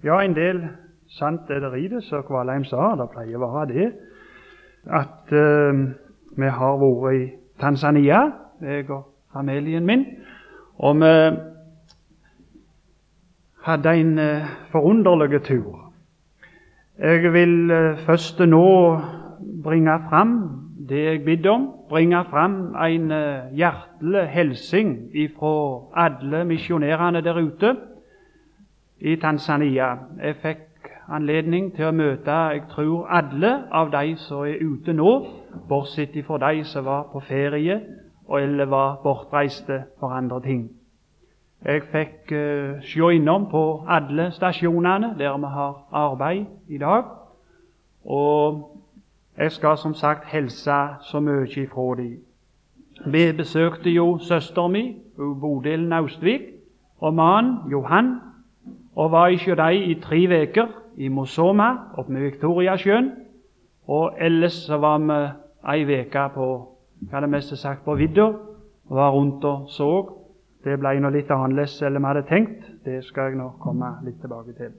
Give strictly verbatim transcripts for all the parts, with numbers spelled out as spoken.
Ja, en del sant er det i det, så Kvalheim sa, det pleier å være det, at eh, vi har vært i Tanzania, jeg og familien min, og vi hadde en eh, forunderlig tur. Jeg vil eh, først nå bringe fram det jeg bidde om, bringe fram en eh, hjertelig helsing ifra alle misjonærene der ute i Tanzania. Jeg fikk anledning til å møte, jeg tror, alle av de som er ute nå, bortsett fra de som var på ferie eller var bortreiste for andre ting. Jeg fikk uh, se innom på alle stasjonene der vi har arbeid i dag, og jeg skal som sagt helse så mye ifra dem. Vi besøkte jo søster mi, Bodil Naustvik, og mannen Johan, og var ikke de i tre veker i Mosoma, oppe med Victoriasjøen, og ellers så var vi ei veke på, hva det mest sagt, på vidda, og var rundt og så. Det ble noe litt annerledes enn vi hadde tenkt. Det skal jeg nå komme litt tilbake til.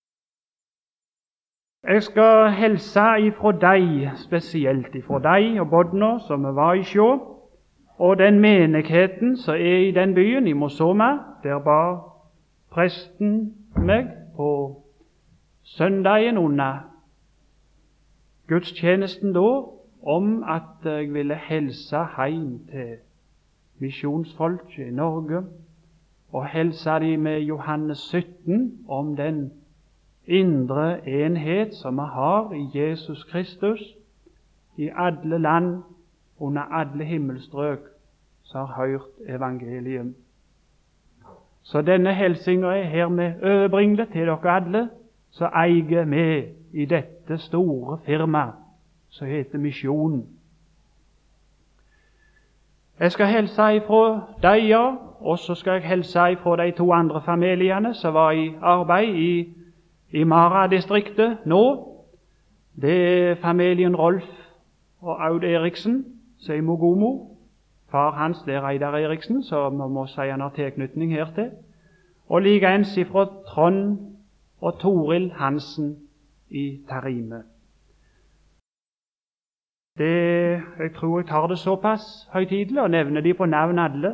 Jeg skal helse ifra deg, spesielt ifra deg og Bodna, som vi var i sjå, og den menigheten som er i den byen, i Mosoma. Der ba presten meg på søndagen under gudstjenesten da, om at jeg ville helse hjem til misjonsfolk i Norge, og helse de med Johannes sytten om den indre enhet som vi har i Jesus Kristus, i alle land, under alle himmelstrøk, som har hørt evangeliet. Så denne helsinga er hermed overbringet til dere alle, som eier med i dette store firmaet som heter Misjonen. Jeg skal helse ifra deg, ja, og så skal jeg helse ifra de to andre familiene som var i arbeid i, i Mara-distriktet nå. Det er familien Rolf og Aud Eriksen, som er i Mogomo. Far hans det er Reidar Eriksen, så vi må si han har tilknytning hertil. Og likeens ifra Trond og Toril Hansen i Tarime. Det, jeg tror jeg tar det såpass høytidelig og nevner de på navn alle.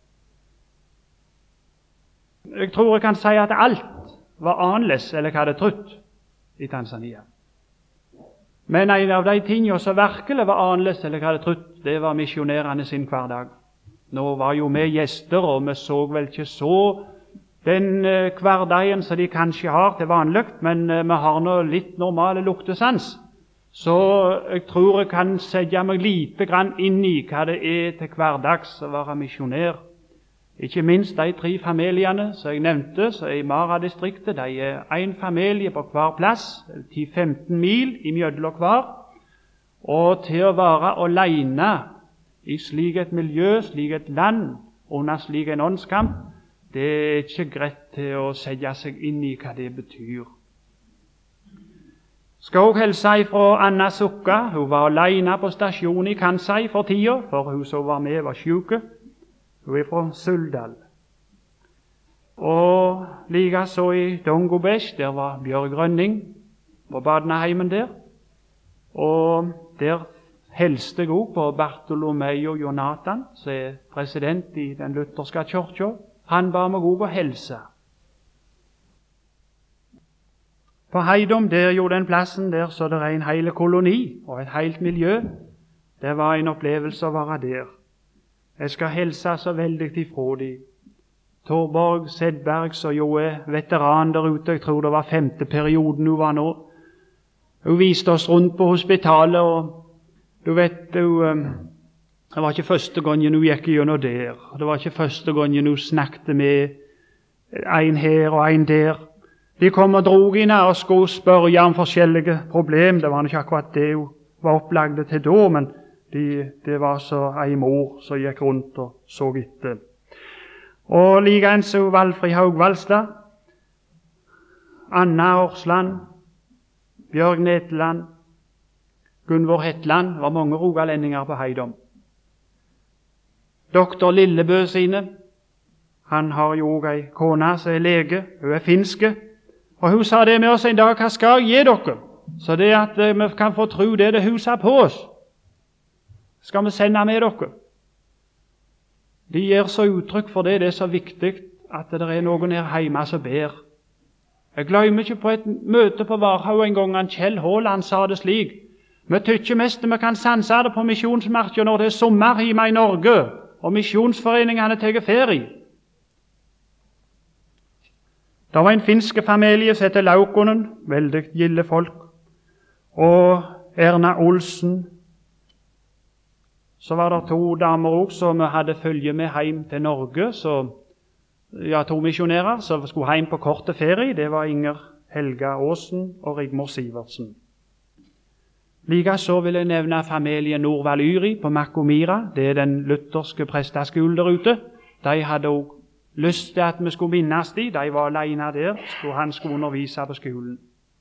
Jeg tror jeg kan si at alt var annerledes enn jeg hadde trodd i Tanzania. Men en av de tingene som virkelig var annerledes enn jeg hadde trodd, det var misjonærene sin hverdag. Nå var jo vi gjester, og vi så vel ikke så den uh, hverdagen som de kanskje har til vanlig, men uh, vi har nå litt normale luktesans. Så jeg tror jeg kan sette meg lite grann inn i hva det er til hverdags å være misjonær. Ikke minst de tre familiene som jeg nevnte, som er i Mara-distriktet. De er en familie på hver plass, ti til femten mil imellom hver. Og til å være alene i slik et miljø, slik et land, under slik en åndskamp, det er ikke greit til å sette seg inn i hva det betyr. Skal også helse ifra Anna Sukka. Hun var alene på stasjonen i Kansai for tida, for hun som var med var syke. Hun er fra Suldal. Og likeså i Dongobesh, der var Bjørg Rønning på badneheimen der. Og der helste jeg også på Bartolomeo Jonathan, som er president i den lutherske kirka. Han ba meg også å helse. På Heidom, der jo den plassen der, så det er en hel koloni og et helt miljø. Det var en opplevelse å være der. Jeg skal helse så veldig ifra de. Torborg Sedberg, som jo er veteran der ute, jeg tror det var femte perioden hun var nå. Hun viste oss rundt på hospitalet, og du vet, hun, det var ikke første gangen hun gikk gjennom der. Det var ikke første gangen hun snakket med en her og en der. De kom og drog henne og skulle spørre om forskjellige problem. Det var ikke akkurat det hun var opplagd til da, men de, det var så ei mor som gikk rundt og så etter. Og likeens Valfrid Haugvaldstad, Anna Årsland, Bjørg Netland, Gunvor Hetland, var mange rogalendinger på Heidom. Doktor Lillebø sine, han har jo også ei kone som er lege, hun er finske, Og hun sa det med oss en dag: hva skal jeg gi dere? Så det at eh, vi kan få tro det det huset på oss, skal vi sende med dere. De gir så uttrykk for det. Det er så viktig at det er noen her hjemme som ber. Jeg glemmer ikke på et møte på Varhaug en gang, han Kjell Håland sa det slik: vi tykker mest vi kan sanse det på misjonsmarken når det er sommer hjemme i Norge, og misjonsforeningene tar ferie. Det var en finske familie som heter Laukonen, veldig gilde folk, og Erna Olsen. Så var det to damer også som vi hadde følge med hjem til Norge, så ja, to misjonærer som skulle hjem på korte ferie. Det var Inger Helga Aasen og Rigmor Sivertsen. Likeså vil jeg nevne familien Norvald Yri på Makomira. Det er den lutherske presteskolen der ute. De hadde også lyst til at vi skulle minnes dem. De var alene der, så han skulle undervise på skolen.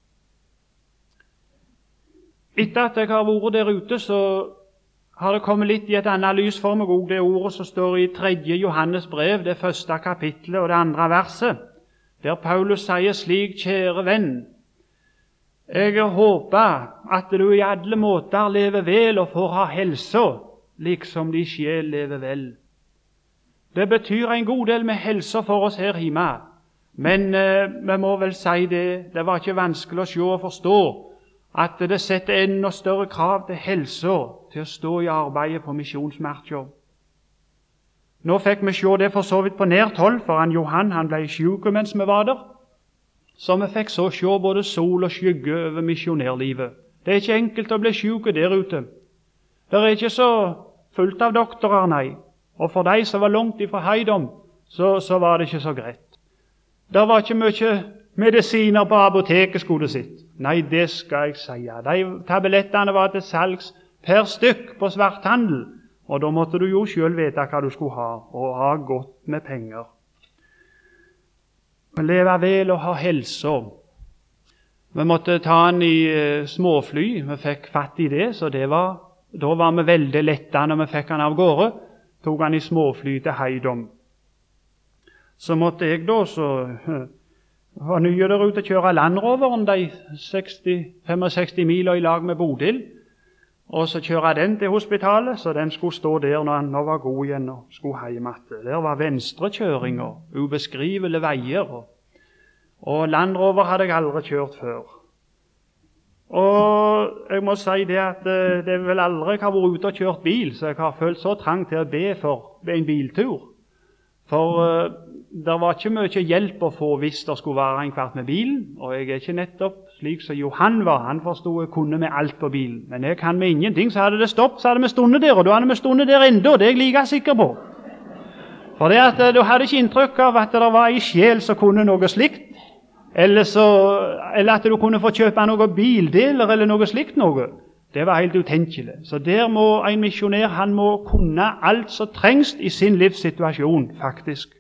Etter at jeg har vært der ute, så har det kommet litt i et annet lys for meg også, det ordet som står i tredje Johannes brev, det første kapittelet og det andre verset, der Paulus sier slik: kjære venn, jeg håper at du i alle måter lever vel og får ha helsa, liksom din sjel lever vel. Det betyr en god del med helsa for oss her hjemme, men eh, vi må vel si det, det var ikke vanskelig å se og forstå at det setter enda større krav til helsa til å stå i arbeidet på misjonsmarka. Nå fikk vi se det for så vidt på nært hold, for han Johan han ble syk mens vi var der, så vi fikk så se både sol og skygge over misjonærlivet. Det er ikke enkelt å bli syk der ute. Det er ikke så fullt av doktorer, nei, og for de som var langt ifra heidom, så, så var det ikke så greit. Det var ikke mye medisiner på apoteket, skulle det sitt. Nei, det skal jeg si. De tablettene var til salgs per stykk på svarthandel, og da måtte du jo selv vite hva du skulle ha, og ha godt med penger. Leve vel og ha helsa. Vi måtte ta den i uh, småfly, vi fikk fatt i det, så det var, da var vi veldig lette når vi fikk den av gårde. Tok den i småfly til heidom. Så måtte jeg da, så uh, var nye der ute, kjøre Landroveren de seksti, sekstifem miler i lag med Bodil, og så kjøre den til hospitalet, så den skulle stå der når han var god igjen og skulle hjem igjen. Der var venstrekjøringer, ubeskrivelige veier, og, og Landrover hadde jeg aldri kjørt før. Og jeg må si det at det er vel aldri jeg har vært ute og kjørt bil, så jeg har følt så trang til å be for en biltur. For uh, det var ikke mye hjelp å få hvis det skulle være en kvart med bilen, og jeg er ikke nettopp slik som Johan var. Han forstod jeg kunne med alt på bilen, men jeg kan med ingenting. Så hadde det stoppet, så hadde vi stundet der, og da hadde vi stundet der enda, det er jeg like sikker på. For det at uh, du hadde ikke inntrykk av at det var en sjel som kunne noe slikt, eller, så, eller at du kunne få kjøpe noen bildeler eller noe slikt noe. Det var helt utenkelig. Så der må en misjonær, han må kunne alt som trengs i sin livssituasjon, faktisk.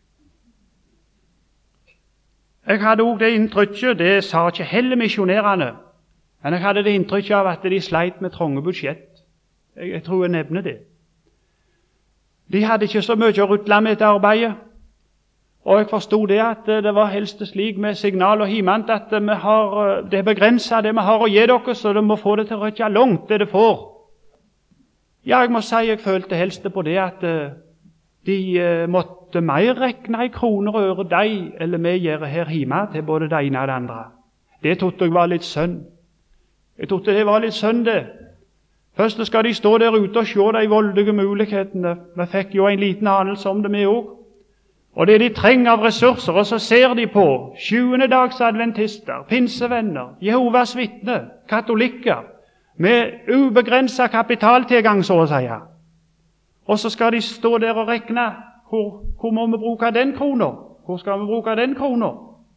Jeg hadde også det inntrykket, det sa ikke heller misjonærene, men jeg hadde det inntrykket av at de sleit med trange budsjett. Jeg, jeg tror jeg nevner det. De hadde ikke så mye å rutle med etter arbeidet, og jeg forstod det at det var helst slik med signal og himant at vi har, det er begrenset det vi har å gi dere, så de må få det til å røkke langt det det får. Ja, jeg må si jeg følte helst på det at de måtte mer rekne i kroner og øre de eller vi gjør her hjemme til både det ene og det andre. Det trodde jeg var litt synd. Jeg trodde det var litt synd det. Først skal de stå der ute og se de voldige mulighetene. Vi fikk jo en liten anelse om det vi også. Og det de trenger av ressurser, og så ser de på sjuendedagsadventister, pinsevenner, Jehovas vitner, katolikker, med ubegrenset kapitaltilgang, så å si. Og så skal de stå der og regne, hvor, hvor må vi bruke den kroner? Hvor skal vi bruke den kroner?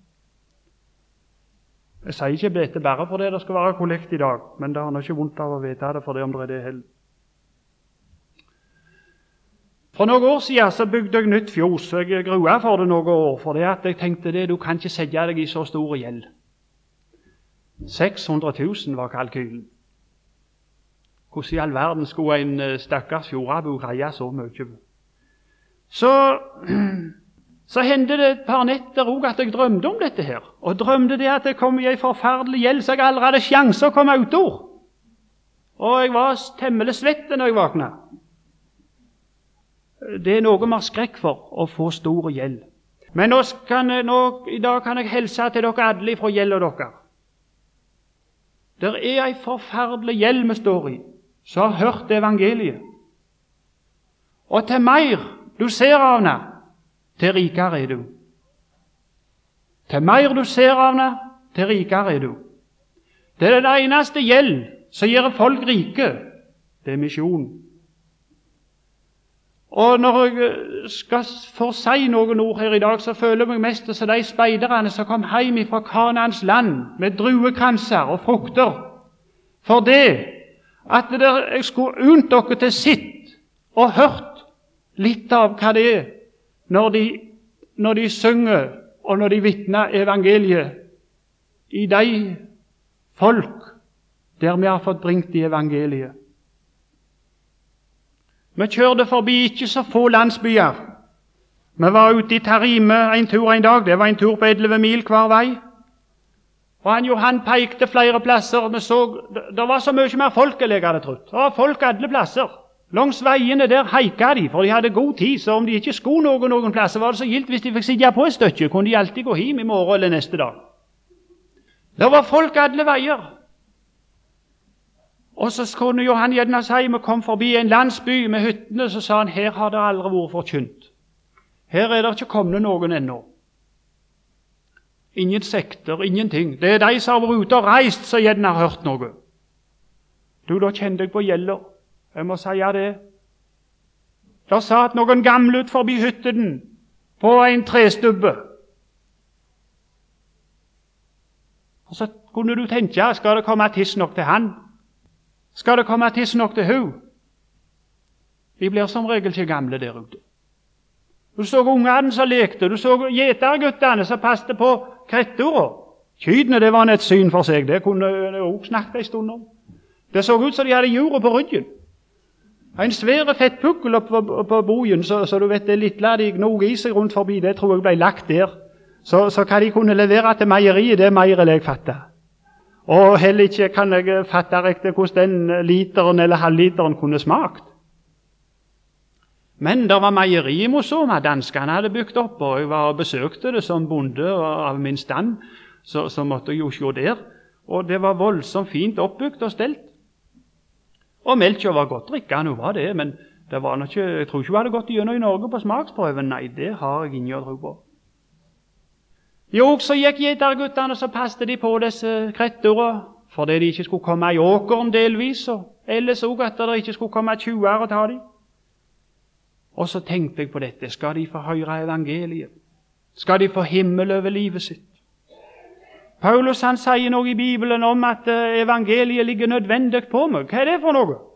Jeg sier ikke dette bare fordi det skal være kollekt i dag, men det har nok ikke vondt av å vite det, for det om det er det heller. For noen år siden så bygde jeg nytt fjos, og jeg grua for det noen år, for det at jeg tenkte det, du kan ikke sette deg i så stor gjeld. seks hundre tusen var kalkylen. Hvordan i all verden skulle en stakkars fjordabu greie så mye? Så så hendte det et par netter også at jeg drømte om dette her. Og drømte det at jeg kom i en forferdelig gjeld, så jeg aldri hadde sjanse å komme ut ord. Og jeg var temmelig svett når jeg vakna. Det er noe vi har skrekk for, å få stor gjeld. Men nå kan, nå, i dag kan jeg helse til dere alle fra gjelda dere. Det er en forferdelig gjeld vi står i, som har hørt evangeliet. Og til mer du ser av henne, til rikere er du. Til mer du ser av henne, til rikere er du. Det er den eneste gjeld som gjør folk rike. Det er misjon. Og når jeg skal få si noen ord her i dag, så føler jeg meg mest som de speiderne som kom hjem fra Kanaans land med druekranser og frukter. For det at jeg skulle unnt dere til sitt og hørt litt av hva det er når de, når de synger og når de vitner evangeliet i de folk der vi har fått bringt i evangeliet. Vi kjørte forbi ikke så få landsbyer. Vi var ute i Tarime en tur en dag. Det var en tur på elleve mil hver vei. Og han Johan pekte flere plasser. Vi så, det var så mye mer folk enn jeg hadde trodd. Det var folk alle plasser. Langs veiene der heika de, for de hadde god tid. Så om de ikke skulle noen noen plasser, var det så gildt hvis de fikk sitte på et stykke, kunne de alltid gå hjem i morgen eller neste dag. Det var folk alle veier. Og så kunne Johan gjerne si, vi kom forbi en landsby med hyttene, så sa han, her har det aldri vært forkynt. Her er det ikke kommet noen ennå. Ingen sekter, ingenting. Det er de som har vært ute og reist, som gjerne har hørt noe. Du, da kjente jeg på gjelder. Jeg må si det. Der satt noen gamle ut forbi hytten på en trestubbe. Og så kunne du tenke, skal det komme tidsnok til han? Skal det komme tidsnok til hun? De blir som regel ikke gamle der ute. Du så ungene som lekte, du så gjeterguttene som passte på krettorda. Kydene, det var et syn for seg, det kunne jeg også snakket en stund om. Det så ut som de hadde jorda på ryggen. En svære fettpukkel oppe på, på bojen, så, så du vet det lille de gnog i seg rundt forbi, det tror jeg ble lagt der. Så, så hva de kunne levere til meieriet, det er mer enn jeg fattet. Og heller ikke kan jeg fatte riktig hvordan den literen eller halvliteren kunne smakt. Men det var meieri i Mosoma, danskene hadde bygd opp, og jeg var og besøkte det som bonde av min stand, så, så måtte jeg jo se der. Og det var voldsomt fint oppbygd og stelt. Og melkja var godt drikkende, var det, men det var nok ikke, jeg tror ikke vi hadde gått gjennom i Norge på smaksprøven. Nei, det har jeg ingen å tro på. Jo, så gikk gjeterguttene, så passte de på disse krettorene, fordi de ikke skulle komme i åkeren delvis, og ellers også at det ikke skulle komme tjuver og ta dem. Og så tenkte jeg på dette, skal de få høre evangeliet? Skal de få himmel over livet sitt? Paulus han sier noe i Bibelen om at evangeliet ligger nødvendig på meg. Hva er det for noe?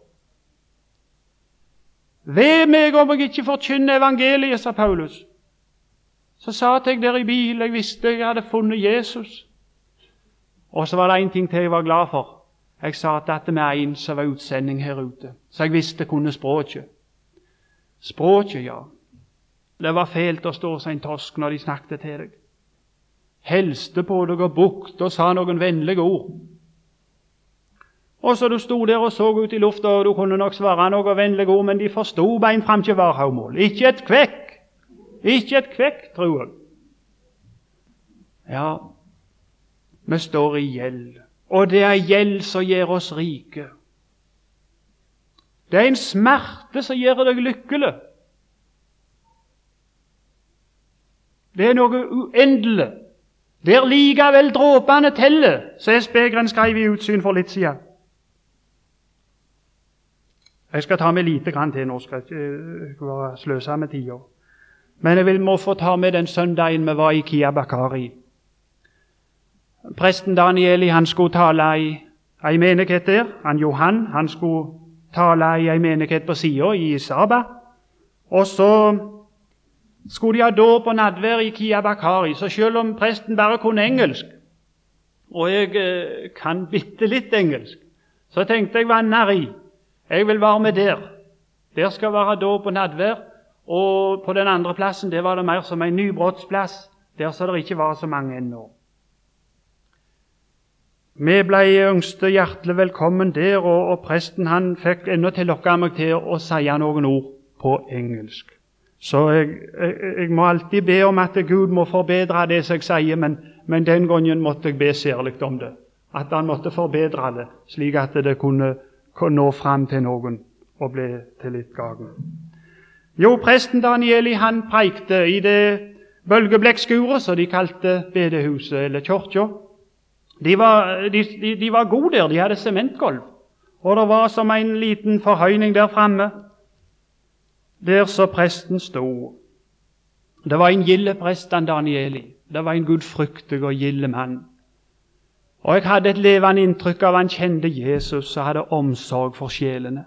Ved meg om jeg ikke forkynner evangeliet, sa Paulus. Så satt jeg der i bil, jeg visste jeg hadde funnet Jesus. Og så var det en ting til jeg var glad for. Jeg satt at med en som var utsending her ute, så jeg visste kunne språket. Språket, ja. Det var fælt å stå som en torsk når de snakket til deg. Helste på deg og bukt og sa noen vennlige ord. Og så du sto der og så ut i lufta, og du kunne nok svare noen vennlige ord, men de forstod bein fram til varhavmål. Ikke et kvekk. Ikke et kvekk, tror jeg. Ja, vi står i gjeld, og det er gjeld som gjør oss rike. Det er en smerte som gjør deg lykkelig. Det er noe uendelig. Der likevel dråpene teller, så er Spegren skrev i Utsyn for litt siden. Jeg skal ta med lite grann til nå, skal jeg ikke sløse med tida. Men jeg vil må få ta med den søndagen vi var i Kia Bakari. Presten Danieli, han skulle tale i en menighet der. Han Johan, han skulle tale i en menighet på siden i Saba. Og så skulle de ha dåp og nadvær i Kia Bakari, så selv om presten bare kunne engelsk, og jeg eh, kan bitte litt engelsk, så tenkte jeg, hva nari, jeg vil være med der. Der skal være dåp og nadvær, og på den andre plassen det var det mer som en nybrottsplass, der så det ikke var så mange ennå. Vi ble yngste hjertelig velkommen der, og, og presten han fikk enda til lokka meg til å si noen ord på engelsk. Så jeg, jeg, jeg må alltid be om at Gud må forbedre det som jeg sier, men, men den gangen måtte jeg be særlig om det. At han måtte forbedre det, slik at det kunne, kunne nå fram til noen og bli til litt gagn. Jo, presten Danieli han preikte i det bølgeblekskuret, som de kalte bedehuset eller kyrkja. De var, de, de, de var gode der, de hadde sementgolv. Og det var som en liten forhøyning der framme, der så presten stod. Det var en gilde prest, Danieli. Det var en gudfryktig og gilde mann. Og jeg hadde et levende inntrykk av han kjente Jesus og hadde omsorg for sjelene.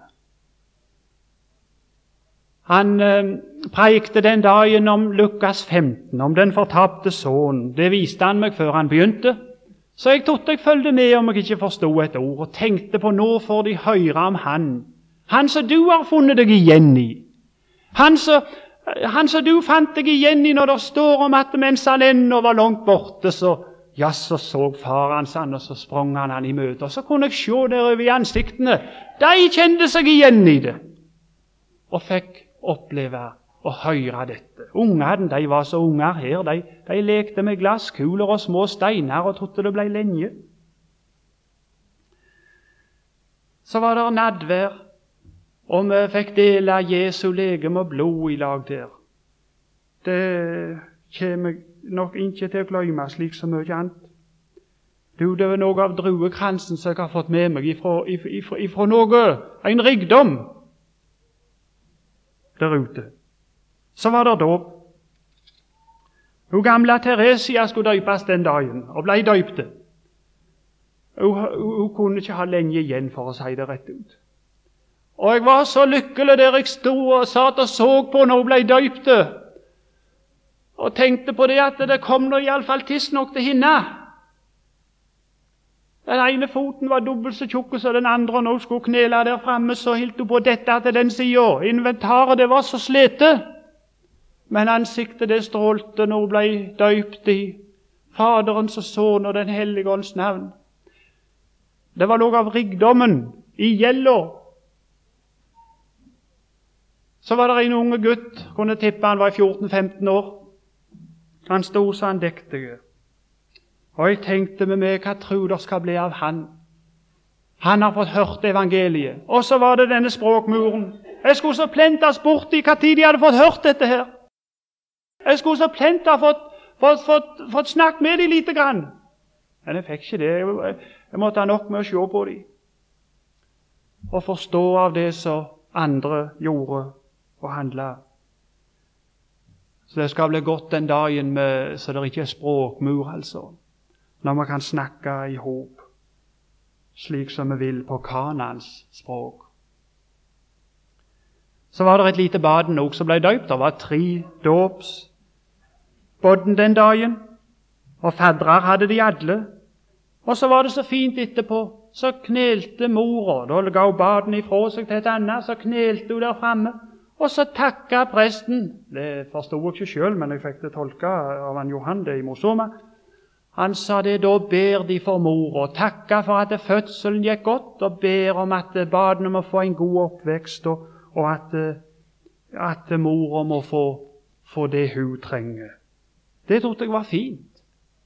Han eh, preikte den dagen om Lukas femten, om den fortapte sønnen. Det viste han meg før han begynte. Så jeg trodde jeg følgde med om jeg ikke forstod et ord, og tenkte på nå får de høre om han. Han som du har funnet deg igjen i. Han som, han som du fant deg igjen i når det står om at mens han ennå var langt borte, så, ja, så så far hans han, og så sprang han han i møte. Og så kunne jeg se der over i ansiktene. De kjente seg igjen i det. Og fikk oppleve og høre dette. Ungene, de var så unger her. De, de lekte med glasskuler og små steiner og trodde det ble lenge. Så var det nadvær, og vi fikk dele Jesu legeme og blod i lag der. Det kommer nok ikke til å glemme slik så mye annet. Du, det var noe av druekransen som jeg har fått med meg ifra, ifra, ifra, ifra noe, en rikdom der ute. Så var det dåp. Hun gamle Teresia skulle døpes den dagen, og ble døpte. Hun, hun, hun kunne ikke ha lenge igjen, for å si det rett ut. Og jeg var så lykkelig der jeg stod og satt og så på når hun ble døpte, og tenkte på det at det kom nå i alle fall tidsnok til henne. Den ene foten var dobbelt så tjukk som den andre, og når hun skulle knele der framme, så hilt hun på dette til den siden. Inventaret, det var så slete. Men ansiktet det strålte når hun ble døypt i Faderens og Sønn og Den hellige ånds navn. Det var noe av rikdommen i gjelda. Så var det en unge gutt, kunne tippe han var fjorten femten år. Han stod så andektige. Og jeg tenkte med meg, hva tror det skal bli av han? Han har fått hørt evangeliet. Og så var det denne språkmuren. Jeg skulle så plent ha spurt i hva tid de hadde fått hørt dette her. Jeg skulle så plent ha fått, fått, fått, fått snakket med dem lite grann. Men jeg fikk ikke det. Jeg, jeg måtte ha nok med å se på dem. Og forstå av det som andre gjorde og handlet. Så det skal bli godt den dagen med, så det ikke er språkmur, altså. Når man kan snakke i hop, slik som vi vil på Kanans språk. Så var det et lite baden også som ble døypt. Det var tre dåpsbodden den dagen, og faddrar hadde de alle. Og så var det så fint etterpå, så knelte mora, da ga hun baden ifra seg til et annet, så knelte hun der framme, og så takket presten. Det forstod jeg ikke selv, men jeg fikk det tolket av han Johan det i Mosoma. Han sa det, da ber de for mor, og takker for at fødselen gikk godt, og ber om at badene må få en god oppvekst, og, og at, at mor må få, få det hun trenger. Det trodde jeg var fint.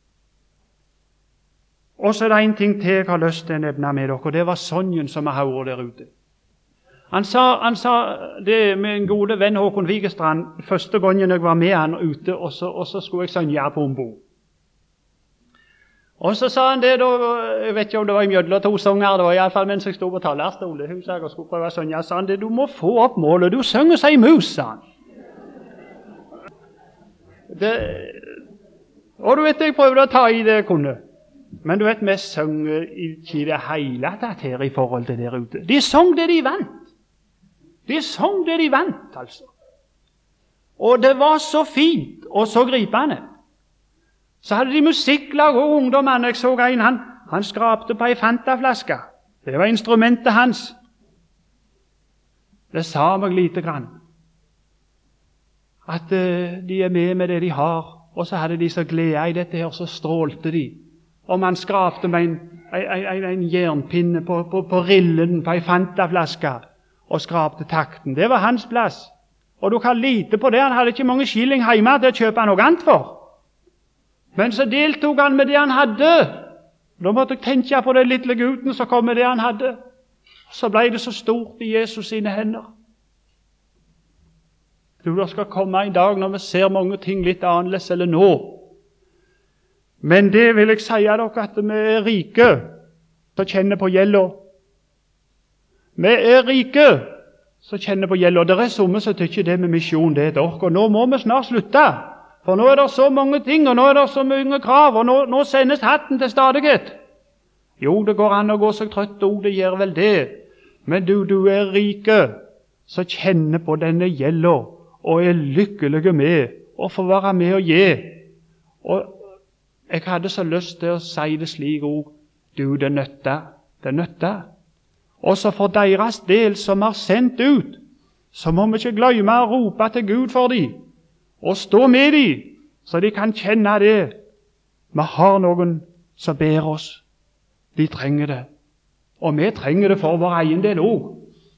Og så er det en ting til jeg har lyst til å nevne med dere, og det var sangen som vi hører der ute. Han sa, han sa det med en gode venn Håkon Vigestrand, første gangen jeg var med han ute, og så, og så skulle jeg synge på ombord. Og så sa han det, da, jeg vet ikke om det var i mjødler to sanger, det var i alle fall mens jeg stod på talerstolen, huset og skulle prøve å synge, sa han det, du må få opp målet, du synger seg i mus, sa han. Det, og du vet, jeg prøvde å ta i det jeg kunne, men du vet, vi synger ikke i det hele tatt her i forhold til der ute. De sang det de vant. De sang det de vant, altså. Og det var så fint og så gripende. Så hadde de musikklag og ungdommene. Jeg så en, han, han skrapte på en Fanta-flaske. Det var instrumentet hans. Det sa meg lite grann. at uh, de er med med det de har. Og så hadde de så glede i dette her, så strålte de. Og man skrapte med en, en, en, en jernpinne på, på, på rillen på en Fanta-flaske og skrapte takten. Det var hans plass. Og du kan lite på det. Han hadde ikke mange skilling hjemme til å kjøpe noe annet for. Men så deltog han med det han hadde. Da måtte jeg tenke på den lille gutten som kom med det han hadde. Så ble det så stort i Jesus sine hender. Du, det skal komme en dag når vi ser mange ting litt annerledes eller nå. Men det vil jeg si dere at vi er rike, så kjenner på gjelda. Vi er rike, så kjenner på gjelda. Det er somme som tykker det med misjon, det er dere. Og nå må vi snart slutte. For nå er det så mange ting, og nå er det så mange krav, og nå, nå sendes hatten til stadighet. Jo, det går an å gå seg trøtt, og det gjør vel det. Men du, du er rike, så kjenner på denne gjelda, og er lykkelige med å få være med og gi. Og jeg hadde så lyst til å si det slik òg. Du, det nytter. Det nytter. Også for deres del som er sendt ut, så må vi ikke glemme å rope til Gud for dem, og stå med dem, så de kan kjenne det. Vi har noen som ber oss. De trenger det. Og vi trenger det for vår egen del òg.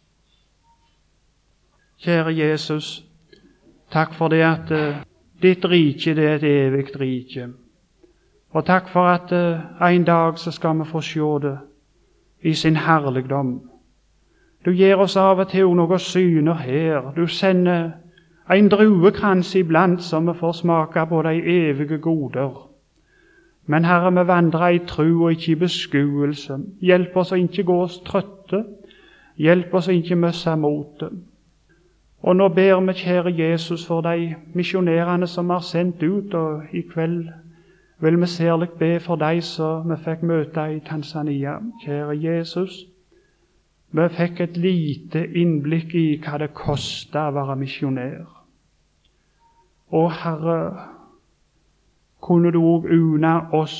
Kjære Jesus, takk for det at uh, ditt rike det er et evig rike. Og takk for at uh, en dag så skal vi få se det i sin herligdom. Du gir oss av og til noen syner her. Du sender en druekrans iblant som vi får smake på de evige goder. Men Herre, vi vandrer i tro og ikke i beskuelse. Hjelp oss å ikke gå oss trøtte. Hjelp oss å ikke miste motet. Og nå ber vi, kjære Jesus, for de misjonærene som er sendt ut, og i kveld vil vi særlig be for de som vi fikk møte i Tanzania. Kjære Jesus, vi fikk et lite innblikk i hva det koster å være misjonær. Og Herre, kunne du også unne oss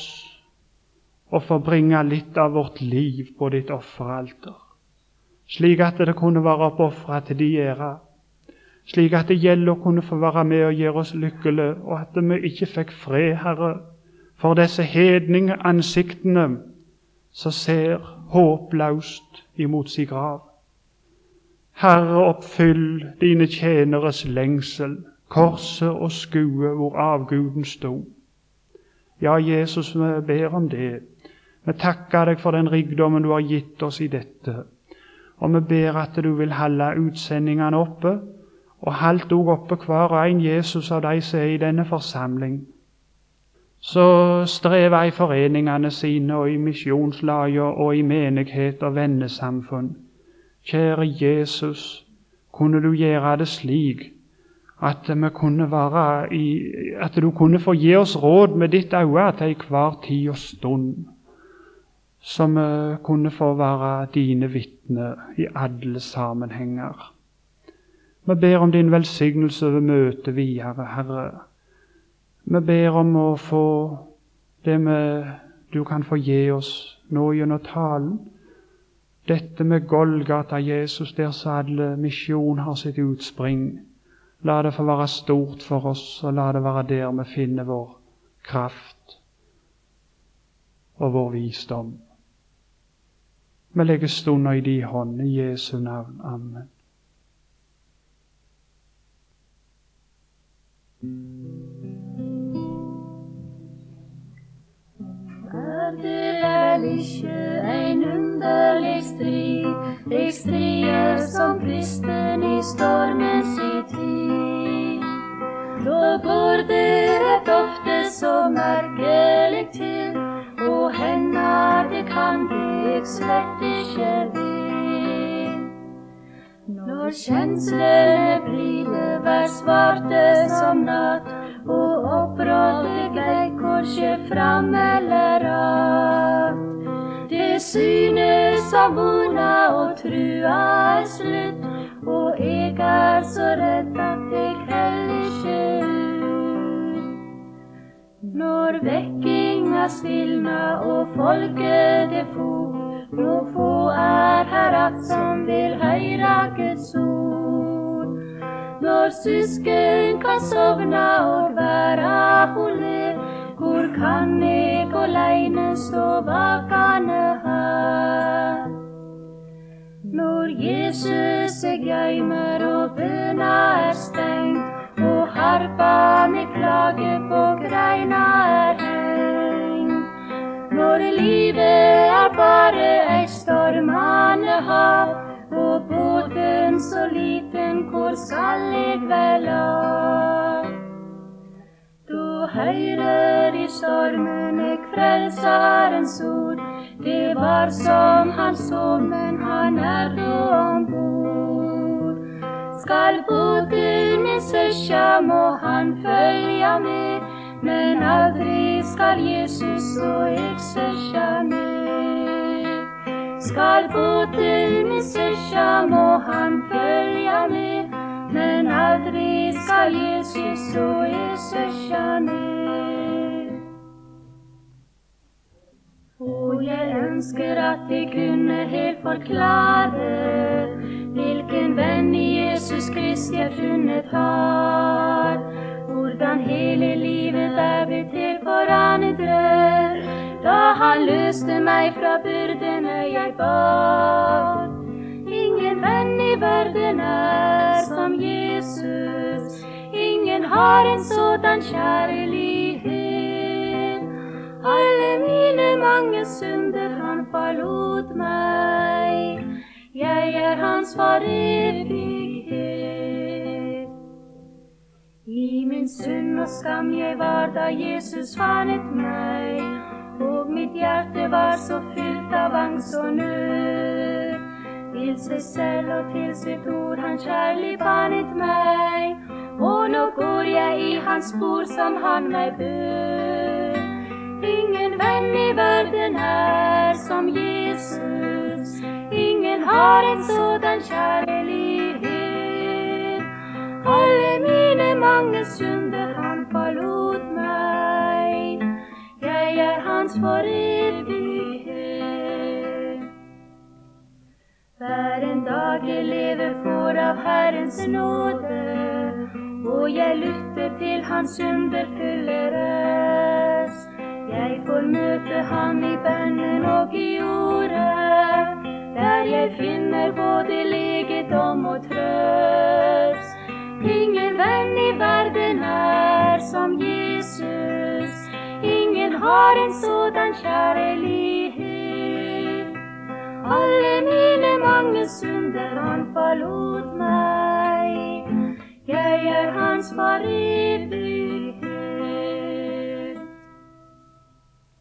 å få bringe litt av vårt liv på ditt offeralter, slik at det kunne være oppofret til de ære, slik at det gjelder å kunne få være med og gjøre oss lykkelige, og at vi ikke fikk fred, Herre, for disse hedninge ansiktene som ser håpløst imot sin grav. Herre, oppfyll dine tjeneres lengsel, korset og skue hvor avguden stod. Ja, Jesus, vi ber om det. Vi takker deg for den rikdommen du har gitt oss i dette. Og vi ber at du vil holde utsendingene oppe, og halt også oppe hver og en Jesus av de som er i denne forsamling. Så strever i foreningene sine, og i misjonslager, og i menighet og vennesamfunn. Kjære Jesus, kunne du gjøre det slik at vi kunne være i, at du kunne få gi oss råd med ditt øye til hver tid og stund, så vi kunne få være dine vitner i alle sammenhenger. Vi ber om din velsignelse ved møtet videre, Herre. Vi ber om å få det med du kan få gi oss nå gjennom talen. Dette med Golgata, Jesus, der så alle misjon har sitt utspring. La det få være stort for oss, og la det være der vi finner vår kraft og vår visdom. Vi legger stunder i din hånd, i Jesu navn. Amen. Er det vel ikke en underlig strid, de strider som kristen i stormens i tid? Da går det rett ofte så merkelig til, og hender det kan jeg slett ikke ved. Når kjenslene blir vær svarte som natt, og opprådet glei korskje fram eller av. Det synes som vona og trua er slutt, og jeg er så redd at jeg heller ikke ut. Når vekkinga stilna og folket det for, nå få er her at som vil høyra Guds ord. Når søsken kan sovna og være holde, hvor kan jeg alene stå vakane her? Når Jesus er gøymer og bøna er stengt, og harpa med klage på greina er hengt. Når livet er bare ei stormande hav, og båten så liten, hvor skal jeg vel av? Du høyrer i stormen jeg frelsarens ord, det var som han sov, men han er da ombord. Skal båten min søkja, må han følja med, men aldri skal Jesus og jeg søkja med. Skal båten min søkja, må han følja med, men aldri skal Jesus og jeg søkja med. Og jeg ønsker at jeg kunne helt forklare hvilken venn i Jesus Krist jeg funnet har. Hvordan hele livet er blitt til forandret, da han løste meg fra byrdene jeg bar. Ingen venn i verden er som Jesus, ingen har en sådan kjærlighet. Alle mine mange synder han forlot meg, jeg er hans for evighet. I min synd og skam jeg var da Jesus fannet meg, og mitt hjerte var så fylt av angst og nød. Til seg selv og til sitt ord han kjærlig bannet meg, og nå går jeg i hans spor som han meg bød. Ingen venn i verden er som Jesus, ingen har en sådan kjærlighet. Alle mine mange synder han forlot meg, jeg er hans for evighet. Hver en dag jeg lever for av Herrens nåde, og jeg lytter til hans underfulle røst. Jeg får møte ham i bønnen og i ordet, der jeg finner både legedom og trøst. Ingen venn i verden er som Jesus, ingen har en sådan kjærlighet. Alle mine mange synder han forlot meg, jeg er hans for evighet.